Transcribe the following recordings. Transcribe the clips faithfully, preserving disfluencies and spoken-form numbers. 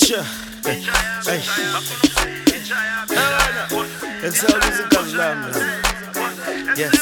Sure. Hey. Exawuza igazi lami. Yes.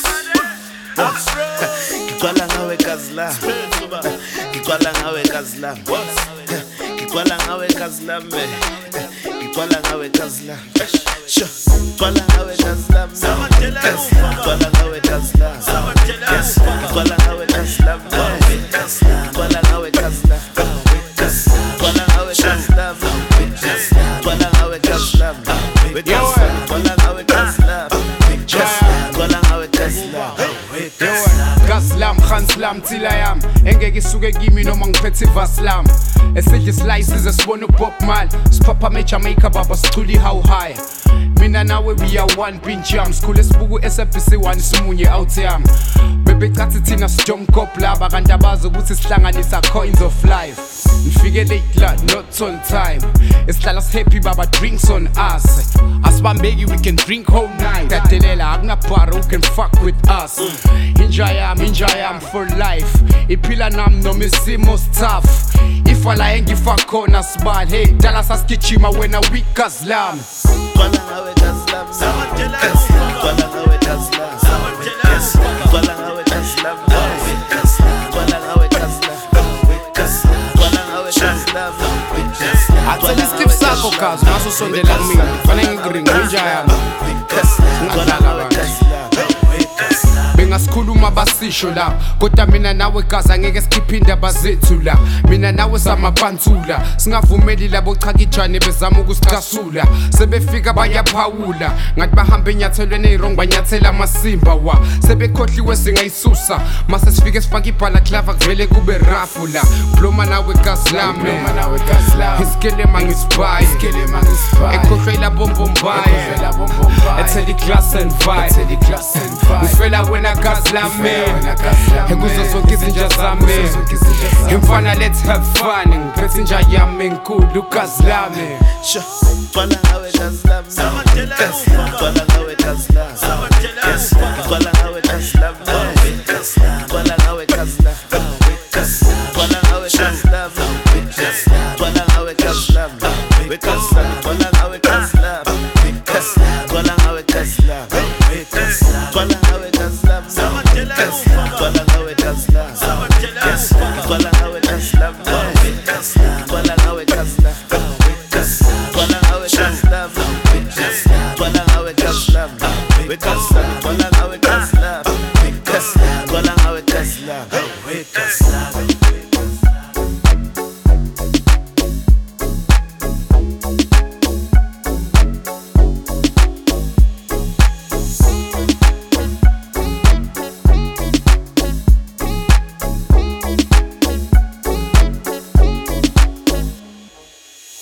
Ngicwala ngawe gazi lami. Ngicwala ngawe gazi lami. Ngicwala ngawe gazi lami. Ngicwala ngawe gazi lami. Sure. Ngicwala ngawe gazi lami. Ngicwala ngawe gazi lami. Yes. Ngicwala ngawe gazi lami. Ngicwala ngawe gazi lami. Ngicwala ngawe gazi lami. Ngicwala ngawe gazi lami. Ngicwala ngawe gazi lami. Ngicwala ngawe gazi lami. Gaslam, Hanslam, Tilayam engeke isuke kimi noma ngiphethe ivaslam esidle slices esibona uBob Marley siphapha eJamaica baba siculi how high mina nawe we are one pinch yam sikhule sibuku S A B C one simunye out yam bebecathi thina sijomkop laba kanti abazi ukuthi sihlanganisa coins of life nifike late la not on time esihlala happy baba drinks on us asibambeki we can drink whole night kadelela akunabhara who can fuck with us inja yam inja yam for life iphila nami noma isimo tough ifala engifa khona sibali hey dala sasigijima wena weak gazi lami Ngicwala ngawe gazi lami. Ngicwala ngawe gazi lami. Yes. Ngicwala ngawe gazi lami. Ngicwala ngawe gazi lami. Ngicwala ngawe gazi lami. athela Steve sakho gazi ngaso sondela kimi fanele ngiringa inja yami Ngicwala ngawe gazi lami. bengasikhuluma basisho la kodwa mina nawe gazi angeke sikhiphe abazethu la mina nawe samapantsula singavumeli labo chakijane bezama ukusicasula sebefika bayaphawula ngathi bahamba enyathelweni ezirong banyathela amasimba wa sebekhohliwe singayisusa mase sifike sifaka ibhala clava kuvele kube rafu la bloma nawe gazi lami bloma nawe gazi lami iskele mangisibhayi iskele mangisibhayi ekhohlela bombombayi ethela iglass and vibe ethela iglass and vibe ufela wena gazi lami ekuzo zonke izinja zami imfana let's have fun ngiphethe inja yami enkulu gazi lami Ngicwala ngawe gazi lami. Ngicwala ngawe gazi lami. Yes. Ngicwala ngawe gazi lami. Ngicwala ngawe gazi lami. Ngicwala ngawe gazi lami. Ngicwala ngawe gazi lami. Ngicwala ngawe gazi lami. Ngicwala ngawe gazi lami. Ngicwala ngawe gazi lami. Ngicwala ngawe gazi lami. Yes. Ngicwala ngawe gazi lami. Ngicwala ngawe gazi lami.